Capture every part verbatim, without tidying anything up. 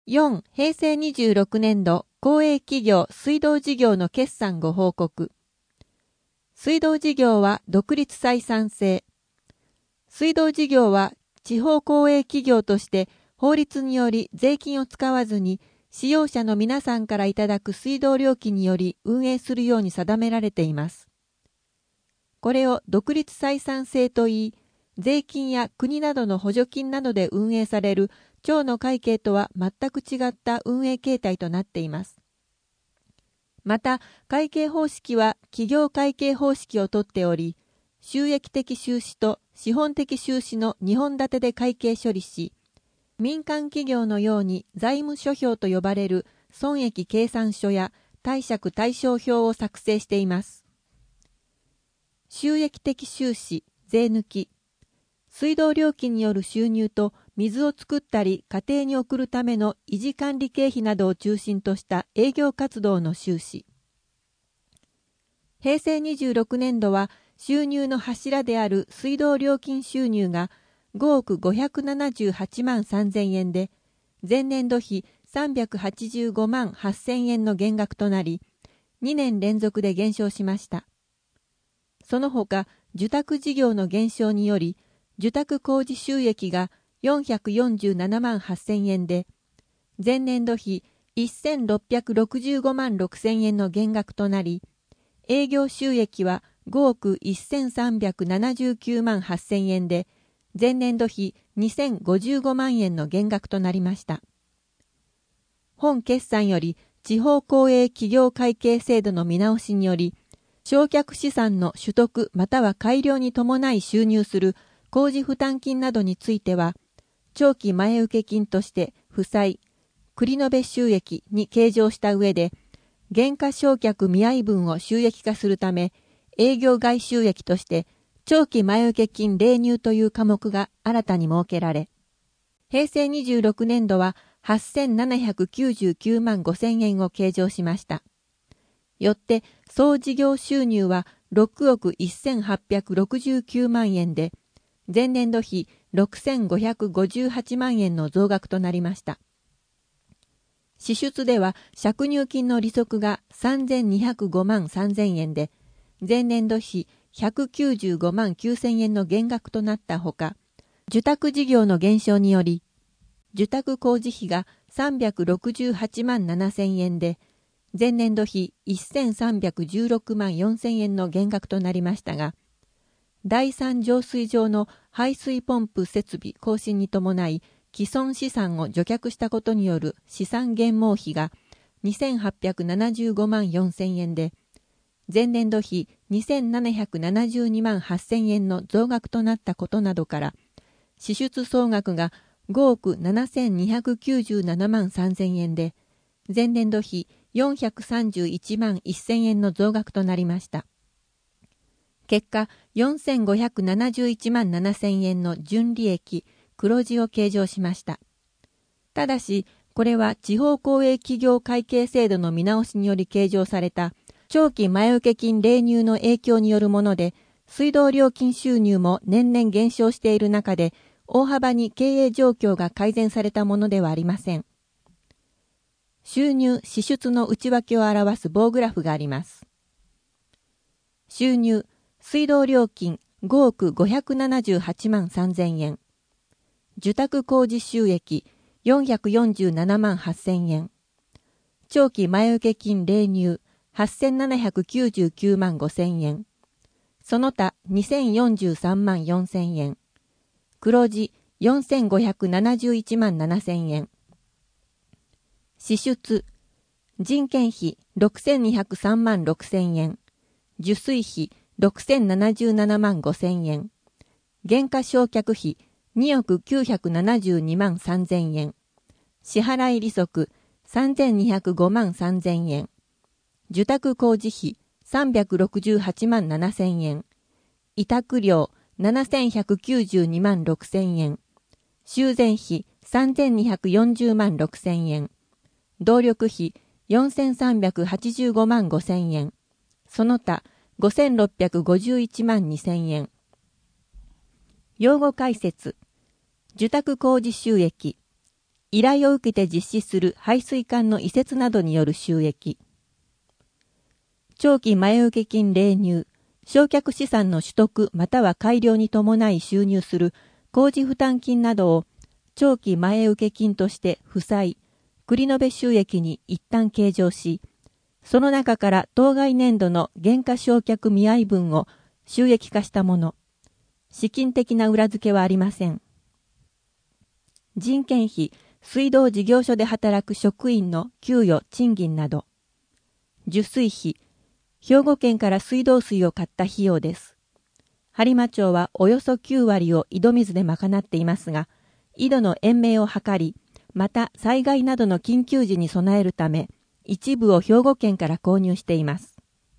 よん. 平成にじゅうろくねん度公営企業水道事業の決算ご報告。水道事業は独立採算制。水道事業は地方公営企業として法律により税金を使わずに使用者の皆さんからいただく水道料金により運営するように定められています。これを独立採算制といい、税金や国などの補助金などで運営される町の会計とは全く違った運営形態となっています。また、会計方式は企業会計方式をとっており、収益的収支と資本的収支のにほん立てで会計処理し、民間企業のように財務諸表と呼ばれる損益計算書や貸借対照表を作成しています。収益的収支、税抜き。水道料金による収入と水を作ったり家庭に送るための維持管理経費などを中心とした営業活動の収支。平成にじゅうろくねん度は収入の柱である水道料金収入がごおくごひゃくななじゅうはちまんさんぜんえんで、前年度比さんびゃくはちじゅうごまんはっせんえんの減額となり、にねん連続で減少しました。その他、受託事業の減少により、受託工事収益がよんひゃくよんじゅうななまんはっせんえんで、前年度比せんろっぴゃくろくじゅうごまんろくせんえんの減額となり、営業収益はごおくせんさんびゃくななじゅうきゅうまんはっせんえんで、前年度比にせんごじゅうごまんえんの減額となりました。本決算より地方公営企業会計制度の見直しにより、償却資産の取得または改良に伴い収入する工事負担金などについては、長期前受金として負債、繰延収益に計上した上で、減価償却見合い分を収益化するため、営業外収益として、長期前受金例入という科目が新たに設けられ、平成にじゅうろくねん度ははっせんななひゃくきゅうじゅうきゅうまんごせんえんを計上しました。よって、総事業収入はろくおくせんはっぴゃくろくじゅうきゅうまんえんで、前年度比ろくせんごひゃくごじゅうはちまんえんの増額となりました。支出では借入金の利息がさんぜんにひゃくごまんさんぜんえんで、前年度比ひゃくきゅうじゅうごまんきゅうせんえんの減額となったほか、受託事業の減少により、受託工事費がさんびゃくろくじゅうはちまんななせんえんで、前年度比せんさんびゃくじゅうろくまんよんせんえんの減額となりましたが、第三浄水場の排水ポンプ設備更新に伴い、既存資産を除却したことによる資産減毛費がにせんはっぴゃくななじゅうごまんよんせんえんで、前年度比にせんななひゃくななじゅうにまんはっせんえんの増額となったことなどから、支出総額がごおくななせんにひゃくきゅうじゅうななまんさんぜんえんで、前年度比よんひゃくさんじゅういちまんせんえんの増額となりました。結果、よんせんごひゃくななじゅういちまんななせんえんの純利益、黒字を計上しました。ただし、これは地方公営企業会計制度の見直しにより計上された長期前受金例入の影響によるもので、水道料金収入も年々減少している中で、大幅に経営状況が改善されたものではありません。収入・支出の内訳を表す棒グラフがあります。収入、水道料金ごおくごひゃくななじゅうはちまんさんぜんえん。受託工事収益よんひゃくよんじゅうななまんはっせんえん。長期前受金例入はっせんななひゃくきゅうじゅうきゅうまんごせんえん。その他にせんよんじゅうさんまんよんせんえん。黒字よんせんごひゃくななじゅういちまんななせんえん。支出、人件費ろくせんにひゃくさんまんろくせんえん。受水費ろくせんななじゅうななまんごせんえん。減価償却費におくきゅうひゃくななじゅうにまんさんぜんえん。支払い利息さんぜんにひゃくごまんさんぜんえん。受託工事費さんびゃくろくじゅうはちまんななせんえん。委託料ななせんひゃくきゅうじゅうにまんろくせんえん。修繕費さんぜんにひゃくよんじゅうまんろくせんえん。動力費よんせんさんびゃくはちじゅうごまんごせんえん。その他ごせんろっぴゃくごじゅういちまんにせんえん。用語解説。受託工事収益。 依頼を受けて実施する排水管の移設などによる収益。長期前受金例入、償却資産の取得または改良に伴い収入する工事負担金などを長期前受金として負債、繰延収益に一旦計上し、その中から当該年度の原価償却見合い分を収益化したもの。資金的な裏付けはありません。人件費、水道事業所で働く職員の給与・賃金など。受水費、兵庫県から水道水を買った費用です。播磨町はおよそきゅうわりを井戸水で賄っていますが、井戸の延命を図り、また災害などの緊急時に備えるため、一部を兵庫県から購入しています。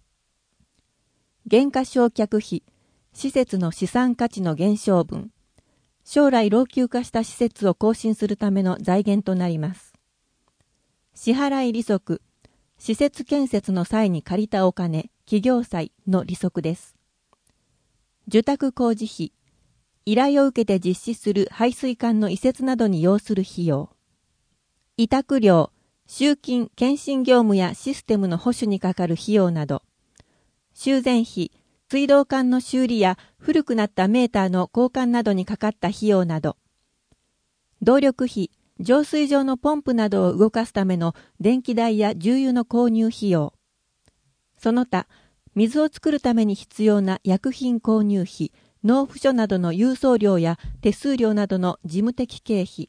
減価償却費、施設の資産価値の減少分、将来老朽化した施設を更新するための財源となります。支払い利息、施設建設の際に借りたお金、企業債の利息です。受託工事費、依頼を受けて実施する排水管の移設などに要する費用。委託料、集金・検診業務やシステムの保守にかかる費用など。修繕費、水道管の修理や古くなったメーターの交換などにかかった費用など。動力費、浄水場のポンプなどを動かすための電気代や重油の購入費用。その他、水を作るために必要な薬品購入費、納付書などの郵送料や手数料などの事務的経費。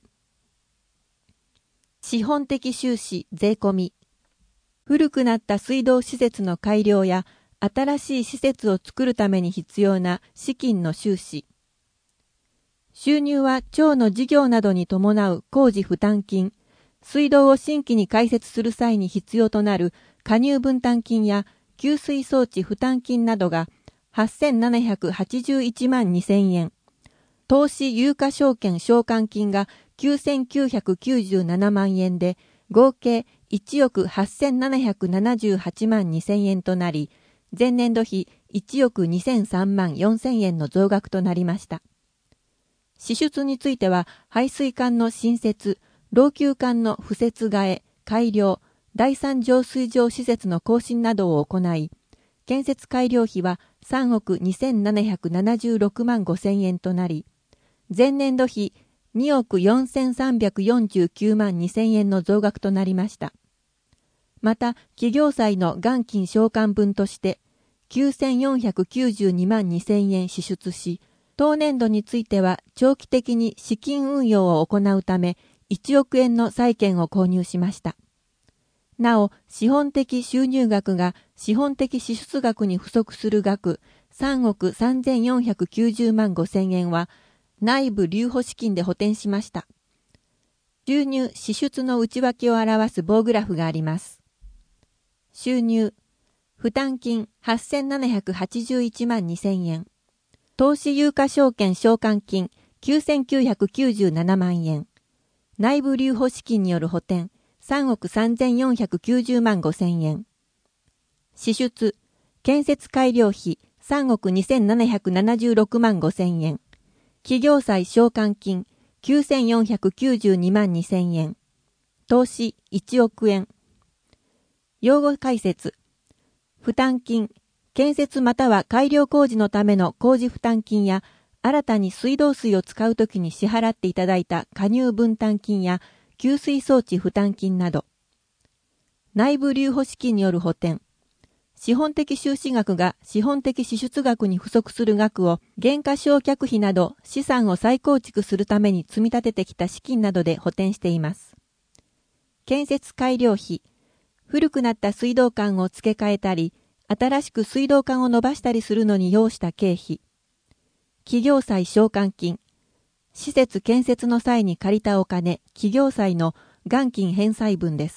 資本的収支税込み。古くなった水道施設の改良や新しい施設を作るために必要な資金の収支。収入は町の事業などに伴う工事負担金、水道を新規に開設する際に必要となる加入分担金や給水装置負担金などがはっせんななひゃくはちじゅういちまんにせんえん、投資有価証券償還金がきゅうせんきゅうひゃくきゅうじゅうななまんえんで、合計いちおくはっせんななひゃくななじゅうはちまんにせんえんとなり、前年度比いちおくにせんさんまんよんせんえんの増額となりました。支出については、排水管の新設、老朽管の敷設替え、改良、第三浄水場施設の更新などを行い、建設改良費はさんおくにせんななひゃくななじゅうろくまんごせんえんとなり、前年度比におくよんせんさんびゃくよんじゅうきゅうまんにせんえんの増額となりました。また、企業債の元金償還分として、きゅうせんよんひゃくきゅうじゅうにまんにせんえん支出し、当年度については長期的に資金運用を行うため、いちおくえんの債券を購入しました。なお、資本的収入額が資本的支出額に不足する額さんおくさんぜんよんひゃくきゅうじゅうまんごせんえんは内部留保資金で補填しました。収入・支出の内訳を表す棒グラフがあります。収入、負担金はっせんななひゃくはちじゅういちまんにせんえん、投資有価証券償還金きゅうせんきゅうひゃくきゅうじゅうななまんえん、内部留保資金による補填さんおくさんぜんよんひゃくきゅうじゅうまんごせんえん。支出、建設改良費さんおくにせんななひゃくななじゅうろくまんごせんえん。企業債償還金きゅうせんよんひゃくきゅうじゅうにまんにせんえん。投資いちおくえん。用語解説。負担金、建設または改良工事のための工事負担金や新たに水道水を使うときに支払っていただいた加入分担金や給水装置負担金など。内部留保資金による補填。資本的収支額が資本的支出額に不足する額を減価償却費など資産を再構築するために積み立ててきた資金などで補填しています。建設改良費。古くなった水道管を付け替えたり、新しく水道管を伸ばしたりするのに要した経費。企業債償還金。施設建設の際に借りたお金、企業債の元金返済分です。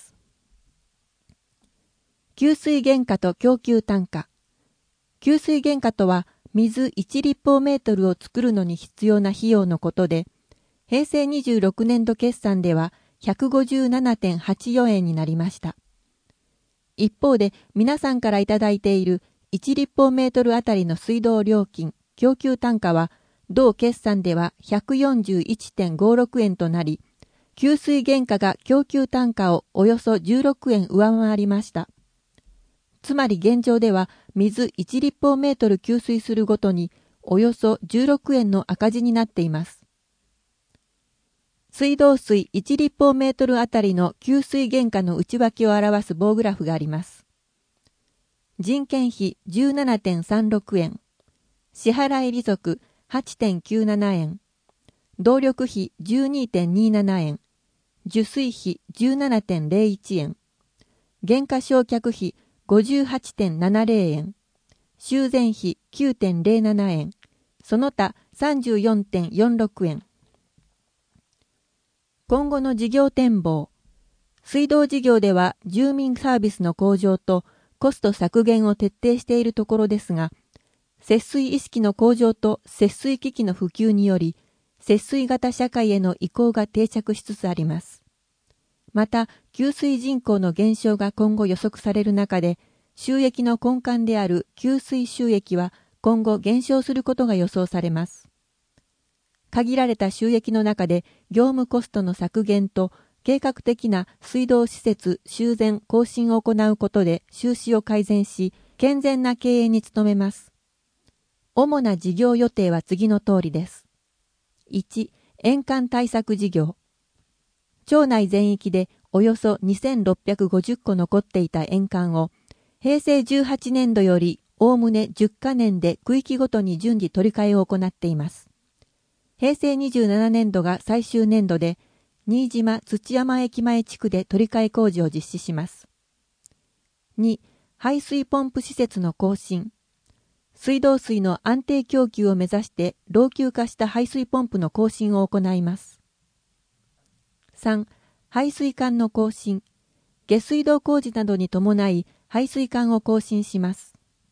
給水原価と供給単価。給水原価とは、水いち立方メートルを作るのに必要な費用のことで、へいせいにじゅうろくねんど決算では ひゃくごじゅうななてんはちよえんになりました。一方で、皆さんからいただいているいち立方メートルあたりの水道料金、供給単価は、同決算では ひゃくよんじゅういちてんごろくえんとなり、 給水原価が供給単価をおよそじゅうろくえん上回りました。つまり現状では水いち立方メートル給水するごとにおよそじゅうろくえんの赤字になっています。水道水いち立方メートルあたりの給水原価の内訳を表す棒グラフがあります。人件費 じゅうななてんさんろくえん、支払い利息 はちてんきゅうななえん、動力費 じゅうにてんにななえん、受水費 じゅうななてんぜろいちえん、原価償却費 ごじゅうはちてんななぜろえん、修繕費 きゅうてんぜろななえん、その他 さんじゅうよんてんよんろくえん。今後の事業展望。水道事業では住民サービスの向上とコスト削減を徹底しているところですが、節水意識の向上と節水機器の普及により、節水型社会への移行が定着しつつあります。また、給水人口の減少が今後予測される中で、収益の根幹である給水収益は今後減少することが予想されます。限られた収益の中で業務コストの削減と計画的な水道施設修繕更新を行うことで収支を改善し、健全な経営に努めます。主な事業予定は次の通りです。いち、塩管対策事業。町内全域でおよそにせんろっぴゃくごじゅっこ残っていた塩管を、平成じゅうはちねんどよりおおむねじゅっかねんで区域ごとに順次取り替えを行っています。平成にじゅうななねんどが最終年度で、新島土山駅前地区で取り替え工事を実施します。に、排水ポンプ施設の更新。水道水の安定供給を目指して老朽化した排水ポンプの更新を行います。さん、排水管の更新。下水道工事などに伴い排水管を更新します。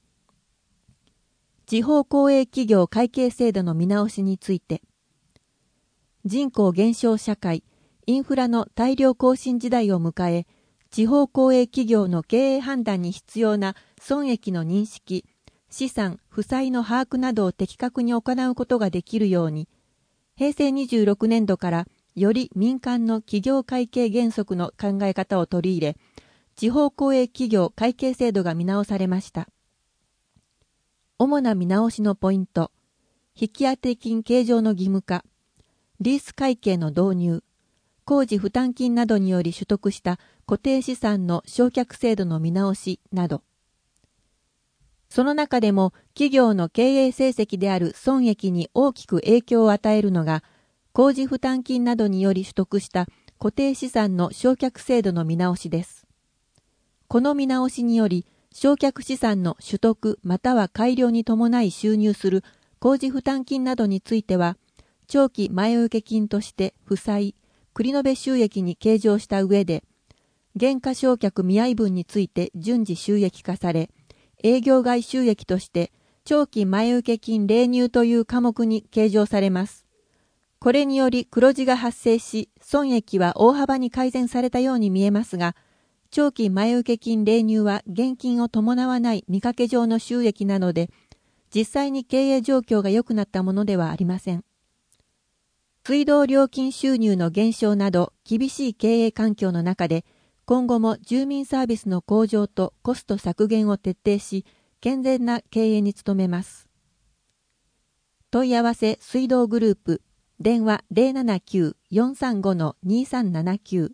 地方公営企業会計制度の見直しについて。人口減少社会、インフラの大量更新時代を迎え、地方公営企業の経営判断に必要な損益の認識、資産、負債の把握などを的確に行うことができるように、平成にじゅうろくねんどからより民間の企業会計原則の考え方を取り入れ、地方公営企業会計制度が見直されました。主な見直しのポイント、引当金計上の義務化、リース会計の導入、工事負担金などにより取得した固定資産の償却制度の見直しなど。その中でも企業の経営成績である損益に大きく影響を与えるのが、工事負担金などにより取得した固定資産の償却制度の見直しです。この見直しにより、償却資産の取得または改良に伴い収入する工事負担金などについては、長期前受金として負債、繰延収益に計上した上で、原価償却未合分について順次収益化され、営業外収益として長期前受金例入という科目に計上されます。これにより黒字が発生し、損益は大幅に改善されたように見えますが、長期前受金例入は現金を伴わない見かけ上の収益なので、実際に経営状況が良くなったものではありません。水道料金収入の減少など厳しい経営環境の中で、今後も住民サービスの向上とコスト削減を徹底し、健全な経営に努めます。問い合わせ水道グループ、電話 ゼロななきゅう よんさんご にさんななきゅう。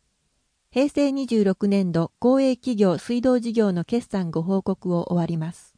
平成にじゅうろくねんど公営企業水道事業の決算ご報告を終わります。